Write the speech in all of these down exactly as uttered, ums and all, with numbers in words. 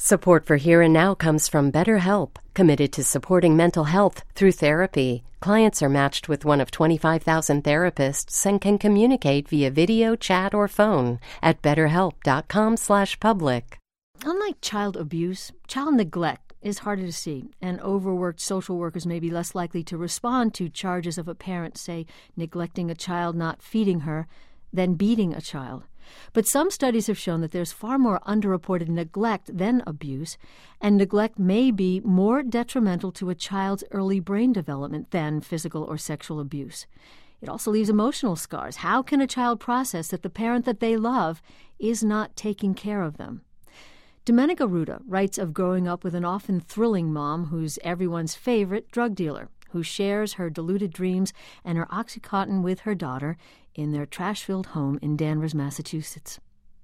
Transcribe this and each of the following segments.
Support for Here and Now comes from BetterHelp, committed to supporting mental health through therapy. Clients are matched with one of twenty-five thousand therapists and can communicate via video, chat, or phone at betterhelp.com slash public. Unlike child abuse, child neglect is harder to see, and overworked social workers may be less likely to respond to charges of a parent, say, neglecting a child, not feeding her, than beating a child. But some studies have shown that there's far more underreported neglect than abuse, and neglect may be more detrimental to a child's early brain development than physical or sexual abuse. It also leaves emotional scars. How can a child process that the parent that they love is not taking care of them? Domenica Ruda writes of growing up with an often thrilling mom who's everyone's favorite drug dealer, who shares her deluded dreams and her OxyContin with her daughter in their trash-filled home in Danvers, Massachusetts.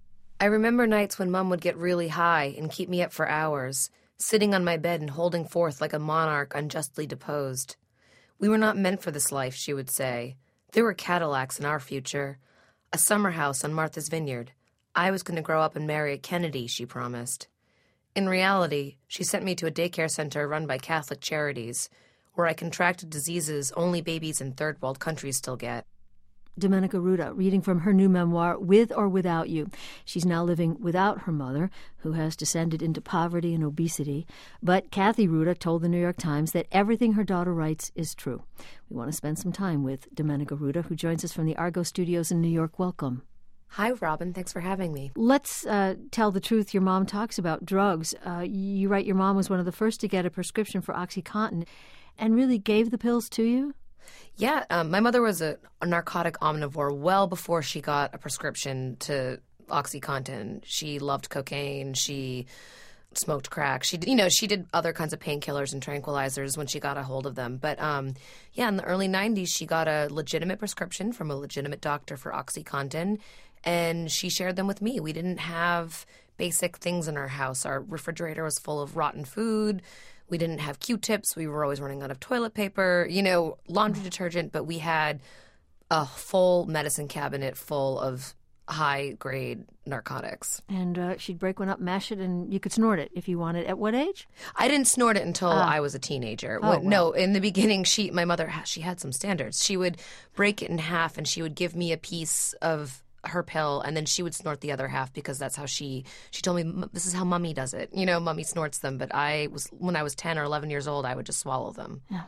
I remember nights when Mom would get really high and keep me up for hours, sitting on my bed and holding forth like a monarch unjustly deposed. We were not meant for this life, she would say. There were Cadillacs in our future, a summer house on Martha's Vineyard. I was going to grow up and marry a Kennedy, she promised. In reality, she sent me to a daycare center run by Catholic Charities, where I contracted diseases only babies in third world countries still get. Domenica Ruda, reading from her new memoir, With or Without You. She's now living without her mother, who has descended into poverty and obesity. But Kathy Ruda told the New York Times that everything her daughter writes is true. We want to spend some time with Domenica Ruda, who joins us from the Argo Studios in New York. Welcome. Hi, Robin. Thanks for having me. Let's uh, tell the truth. Your mom talks about drugs. Uh, you write your mom was one of the first to get a prescription for OxyContin and really gave the pills to you? Yeah, um, my mother was a, a narcotic omnivore well before she got a prescription to OxyContin. She loved cocaine. She smoked crack. She, you know, she did other kinds of painkillers and tranquilizers when she got a hold of them. But um, yeah, in the early nineties, she got a legitimate prescription from a legitimate doctor for OxyContin, and she shared them with me. We didn't have basic things in our house. Our refrigerator was full of rotten food. We didn't have Q-tips. We were always running out of toilet paper, you know, laundry detergent, but we had a full medicine cabinet full of high-grade narcotics. And uh, she'd break one up, mash it, and you could snort it if you wanted. At what age? I didn't snort it until ah. I was a teenager. Oh, what, wow. No, in the beginning, she, my mother, she had some standards. She would break it in half, and she would give me a piece of her pill, and then she would snort the other half because that's how she she told me, this is how Mummy does it. You know, Mummy snorts them, but I was when I was ten or eleven years old, I would just swallow them. Yeah.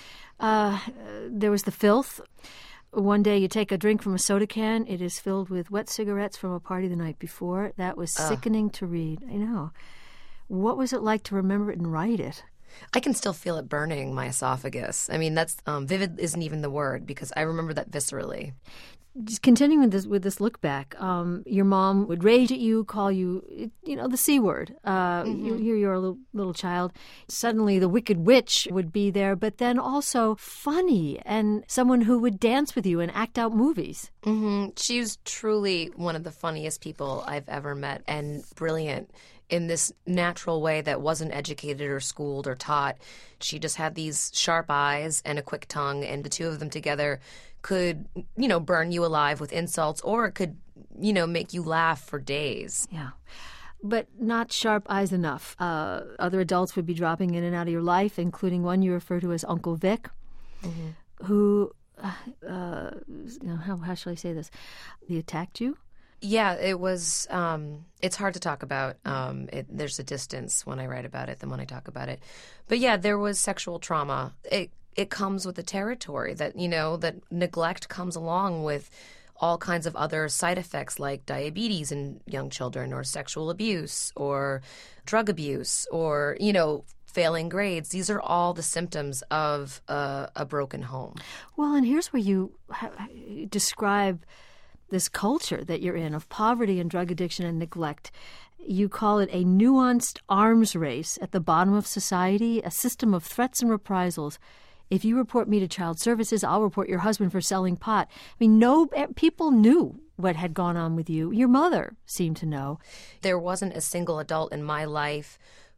Uh, there was the filth. One day you take a drink from a soda can. It is filled with wet cigarettes from a party the night before. That was Ugh. sickening to read. I know. What was it like to remember it and write it? I can still feel it burning my esophagus. I mean, that's um, vivid isn't even the word because I remember that viscerally. Just continuing with this, with this look back, um, your mom would rage at you, call you, you know, the C word. Uh, mm-hmm. you, you're, you're a little, little child. Suddenly the Wicked Witch would be there, but then also funny and someone who would dance with you and act out movies. Mm-hmm. She was truly one of the funniest people I've ever met and brilliant in this natural way that wasn't educated or schooled or taught. She just had these sharp eyes and a quick tongue, and the two of them together could, you know, burn you alive with insults, or it could, you know, make you laugh for days. Yeah. But not sharp eyes enough. Uh, other adults would be dropping in and out of your life, including one you refer to as Uncle Vic, mm-hmm. who, uh, uh, you know, how, how shall I say this? He attacked you? Yeah, it was, um, it's hard to talk about. Um, it, there's a distance when I write about it than when I talk about it. But yeah, there was sexual trauma. It It comes with the territory that, you know, that neglect comes along with all kinds of other side effects like diabetes in young children or sexual abuse or drug abuse or, you know, failing grades. These are all the symptoms of a, a broken home. Well, and here's where you ha- describe this culture that you're in of poverty and drug addiction and neglect. You call it a nuanced arms race at the bottom of society, a system of threats and reprisals. If you report me to child services, I'll report your husband for selling pot. I mean, no, people knew what had gone on with you. Your mother seemed to know. There wasn't a single adult in my life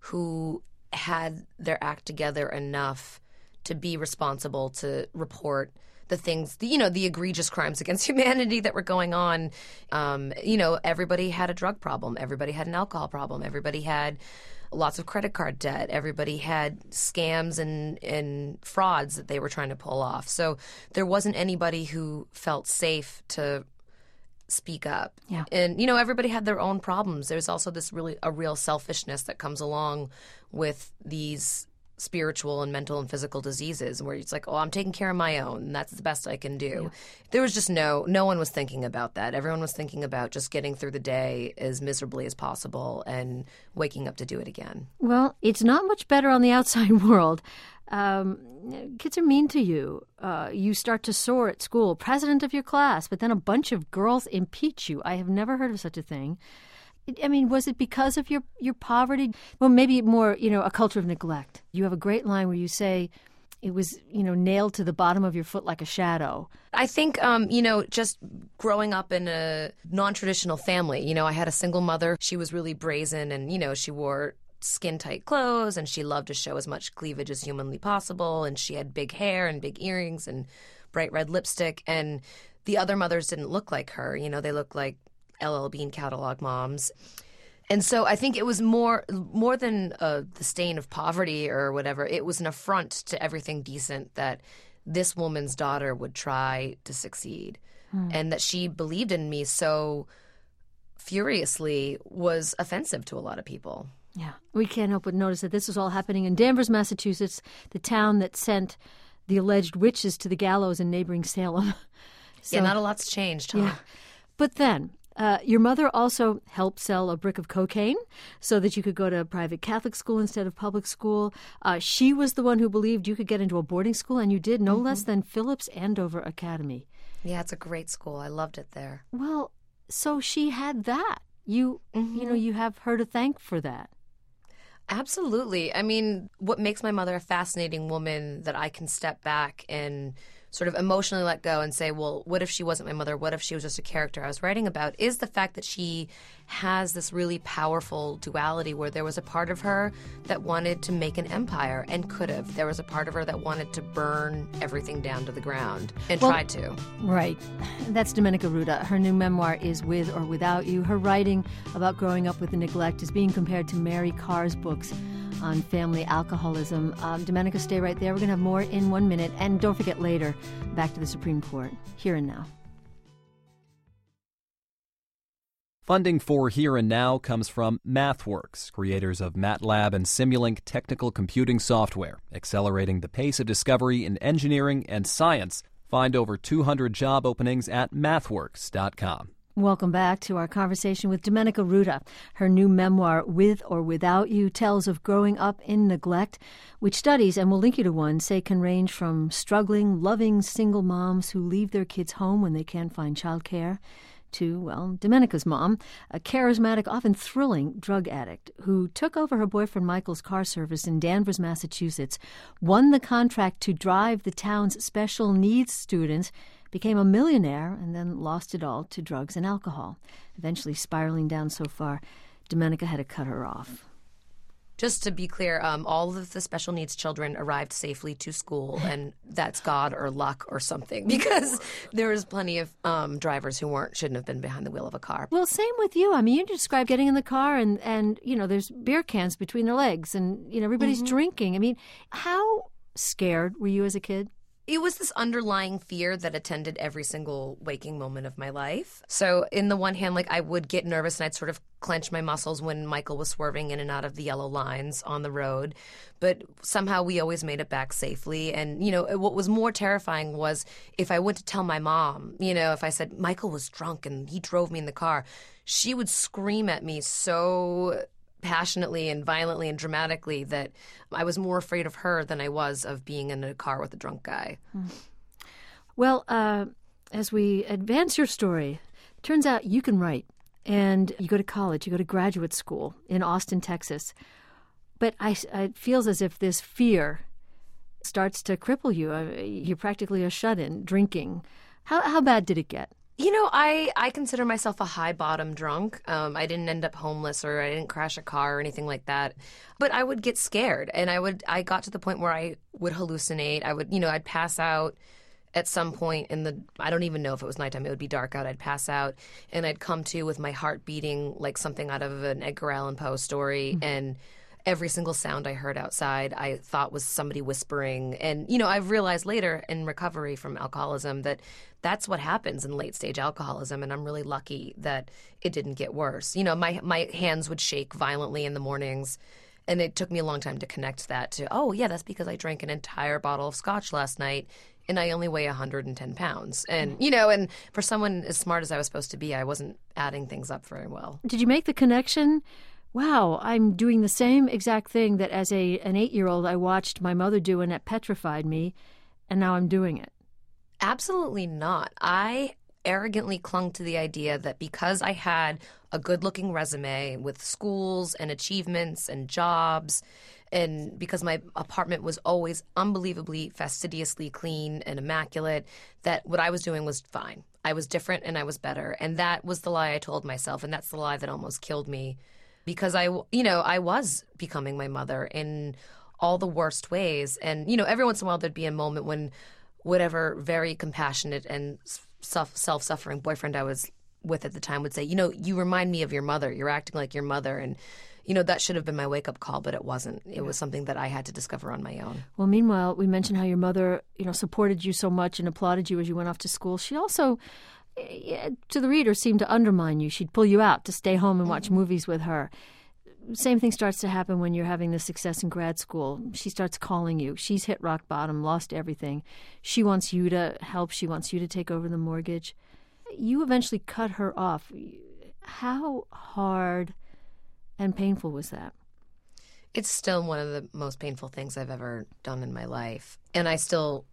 who had their act together enough to be responsible to report the things, you know, the egregious crimes against humanity that were going on. Um, you know, everybody had a drug problem. Everybody had an alcohol problem. Everybody had lots of credit card debt. Everybody had scams and, and frauds that they were trying to pull off. So there wasn't anybody who felt safe to speak up. Yeah. And, you know, everybody had their own problems. There's also this really a real selfishness that comes along with these spiritual and mental and physical diseases where it's like, oh, I'm taking care of my own and that's the best I can do. Yeah. There was just no, no one was thinking about that. Everyone was thinking about just getting through the day as miserably as possible and waking up to do it again. Well, it's not much better on the outside world. Um, kids are mean to you. Uh, you start to soar at school, president of your class, but then a bunch of girls impeach you. I have never heard of such a thing. I mean, was it because of your, your poverty? Well, maybe more, you know, a culture of neglect. You have a great line where you say it was, you know, nailed to the bottom of your foot like a shadow. I think, um, you know, just growing up in a non-traditional family, you know, I had a single mother. She was really brazen and, you know, she wore skin-tight clothes and she loved to show as much cleavage as humanly possible. And she had big hair and big earrings and bright red lipstick. And the other mothers didn't look like her. You know, they looked like L L Bean catalog moms. And so I think it was more more than uh, the stain of poverty or whatever. It was an affront to everything decent that this woman's daughter would try to succeed. Hmm. And that she believed in me so furiously was offensive to a lot of people. Yeah. We can't help but notice that this was all happening in Danvers, Massachusetts, the town that sent the alleged witches to the gallows in neighboring Salem. So, yeah, not a lot's changed, huh? Yeah. But then Uh, your mother also helped sell a brick of cocaine so that you could go to private Catholic school instead of public school. Uh, she was the one who believed you could get into a boarding school, and you did, no mm-hmm. less than Phillips Andover Academy. Yeah, it's a great school. I loved it there. Well, so she had that. You, mm-hmm. you know, you have her to thank for that. Absolutely. I mean, what makes my mother a fascinating woman that I can step back and sort of emotionally let go and say, well, what if she wasn't my mother? What if she was just a character I was writing about? Is the fact that she has this really powerful duality where there was a part of her that wanted to make an empire and could have. There was a part of her that wanted to burn everything down to the ground and well, tried to. Right. That's Domenica Ruda. Her new memoir is With or Without You. Her writing about growing up with the neglect is being compared to Mary Karr's books on family alcoholism. Um, Domenica, stay right there. We're going to have more in one minute. And don't forget later, back to the Supreme Court, Here and Now. Funding for Here and Now comes from MathWorks, creators of MATLAB and Simulink technical computing software, accelerating the pace of discovery in engineering and science. Find over two hundred job openings at mathworks dot com. Welcome back to our conversation with Domenica Ruda. Her new memoir, With or Without You, tells of growing up in neglect, which studies, and we'll link you to one, say can range from struggling, loving single moms who leave their kids home when they can't find childcare to, well, Domenica's mom, a charismatic, often thrilling drug addict who took over her boyfriend Michael's car service in Danvers, Massachusetts, won the contract to drive the town's special needs students, became a millionaire, and then lost it all to drugs and alcohol, eventually spiraling down so far Domenica had to cut her off. Just to be clear, um, all of the special needs children arrived safely to school, and that's God or luck or something, because there was plenty of um, drivers who weren't shouldn't have been behind the wheel of a car. Well, same with you. I mean, you described getting in the car and, and you know, there's beer cans between their legs and, you know, everybody's mm-hmm. drinking. I mean, how scared were you as a kid? It was this underlying fear that attended every single waking moment of my life. So in the one hand, like I would get nervous and I'd sort of clench my muscles when Michael was swerving in and out of the yellow lines on the road. But somehow we always made it back safely. And, you know, what was more terrifying was if I went to tell my mom, you know, if I said Michael was drunk and he drove me in the car, she would scream at me so passionately and violently and dramatically that I was more afraid of her than I was of being in a car with a drunk guy. Well, uh, as we advance your story, it turns out you can write, and you go to college, you go to graduate school in Austin, Texas. But I, it feels as if this fear starts to cripple you. You're practically a shut-in, drinking. How, how bad did it get? You know, I, I consider myself a high-bottom drunk. Um, I didn't end up homeless or I didn't crash a car or anything like that. But I would get scared, and I would I got to the point where I would hallucinate. I would, you know, I'd pass out at some point in the, I don't even know if it was nighttime. It would be dark out. I'd pass out, and I'd come to with my heart beating like something out of an Edgar Allan Poe story. Mm-hmm. And every single sound I heard outside I thought was somebody whispering. And, you know, I've realized later in recovery from alcoholism that that's what happens in late-stage alcoholism, and I'm really lucky that it didn't get worse. You know, my my hands would shake violently in the mornings, and it took me a long time to connect that to, oh, yeah, that's because I drank an entire bottle of scotch last night, and I only weigh one hundred ten pounds. And, you know, and for someone as smart as I was supposed to be, I wasn't adding things up very well. Did you make the connection? Wow, I'm doing the same exact thing that as a an eight-year-old I watched my mother do, and it petrified me, and now I'm doing it. Absolutely not. I arrogantly clung to the idea that because I had a good-looking resume with schools and achievements and jobs, and because my apartment was always unbelievably fastidiously clean and immaculate, that what I was doing was fine. I was different and I was better. And that was the lie I told myself, and that's the lie that almost killed me, because I, you know, I was becoming my mother in all the worst ways. And, you know, every once in a while there'd be a moment when whatever very compassionate and self, self-suffering boyfriend I was with at the time would say, you know, you remind me of your mother. You're acting like your mother. And, you know, that should have been my wake-up call, but it wasn't. It was something that I had to discover on my own. Well, meanwhile, we mentioned how your mother, you know, supported you so much and applauded you as you went off to school. She also, to the reader, seemed to undermine you. She'd pull you out to stay home and watch mm-hmm. movies with her. Same thing starts to happen when you're having this success in grad school. She starts calling you. She's hit rock bottom, lost everything. She wants you to help. She wants you to take over the mortgage. You eventually cut her off. How hard and painful was that? It's still one of the most painful things I've ever done in my life. And I still,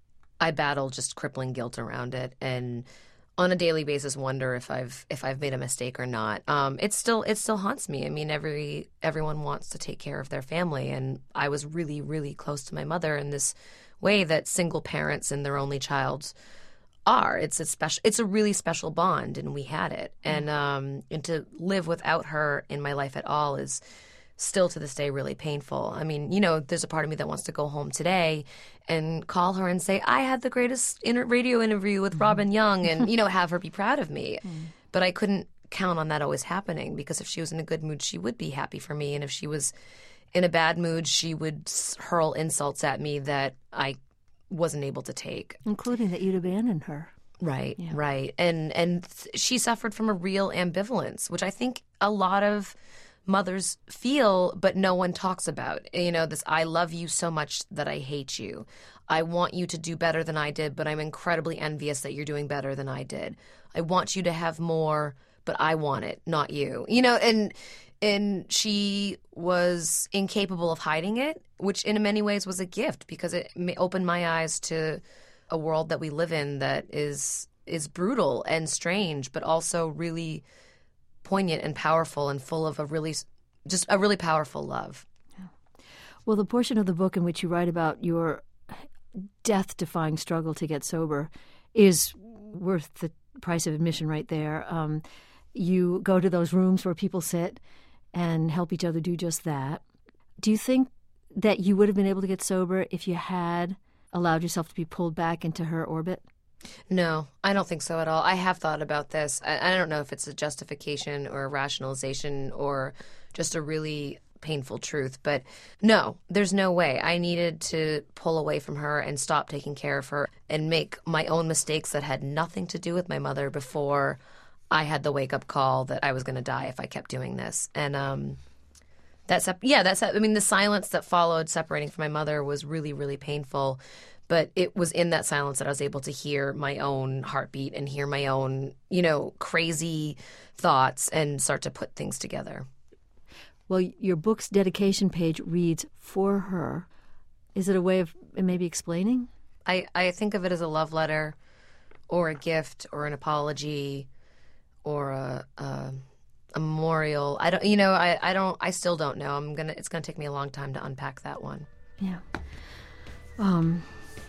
I battle just crippling guilt around it, and on a daily basis wonder if I've if I've made a mistake or not. Um, it still it still haunts me. I mean, every everyone wants to take care of their family, and I was really, really close to my mother in this way that single parents and their only child are. It's a special. It's a really special bond, and we had it. And um, and to live without her in my life at all is still to this day really painful. I mean, you know, there's a part of me that wants to go home today and call her and say, I had the greatest inter- radio interview with mm-hmm. Robin Young, and, you know, have her be proud of me. Mm. But I couldn't count on that always happening, because if she was in a good mood, she would be happy for me. And if she was in a bad mood, she would hurl insults at me that I wasn't able to take. Including that you'd abandoned her. Right, yeah. right. And, and she suffered from a real ambivalence, which I think a lot of mothers feel, but no one talks about. You know, this, I love you so much that I hate you. I want you to do better than I did, but I'm incredibly envious that you're doing better than I did. I want you to have more, but I want it, not you. You know, and and she was incapable of hiding it, which in many ways was a gift, because it opened my eyes to a world that we live in that is is brutal and strange, but also really poignant and powerful and full of a really, just a really powerful love. Yeah. Well, the portion of the book in which you write about your death-defying struggle to get sober is worth the price of admission right there. Um, you go to those rooms where people sit and help each other do just that. Do you think that you would have been able to get sober if you had allowed yourself to be pulled back into her orbit? No, I don't think so at all. I have thought about this. I, I don't know if it's a justification or a rationalization or just a really painful truth, but no, there's no way. I needed to pull away from her and stop taking care of her and make my own mistakes that had nothing to do with my mother before I had the wake-up call that I was going to die if I kept doing this. And um, that's, yeah, that's, I mean, the silence that followed separating from my mother was really, really painful. But it was in that silence that I was able to hear my own heartbeat and hear my own, you know, crazy thoughts and start to put things together. Well, your book's dedication page reads, "For her." Is it a way of maybe explaining? I, I think of it as a love letter or a gift or an apology or a, a, a memorial. I don't, you know, I, I don't, I still don't know. I'm gonna, it's gonna take me a long time to unpack that one. Yeah. Um...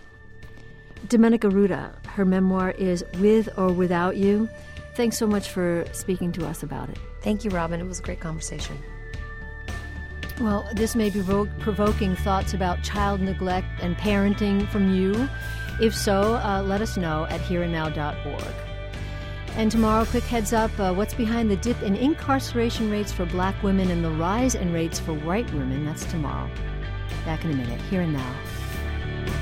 Domenica Ruda, her memoir is With or Without You. Thanks so much for speaking to us about it. Thank you, Robin. It was a great conversation. Well, this may be provo- provoking thoughts about child neglect and parenting from you. If so, uh, let us know at here and now dot org. And tomorrow, quick heads up, uh, what's behind the dip in incarceration rates for black women and the rise in rates for white women? That's tomorrow. Back in a minute, Here and Now.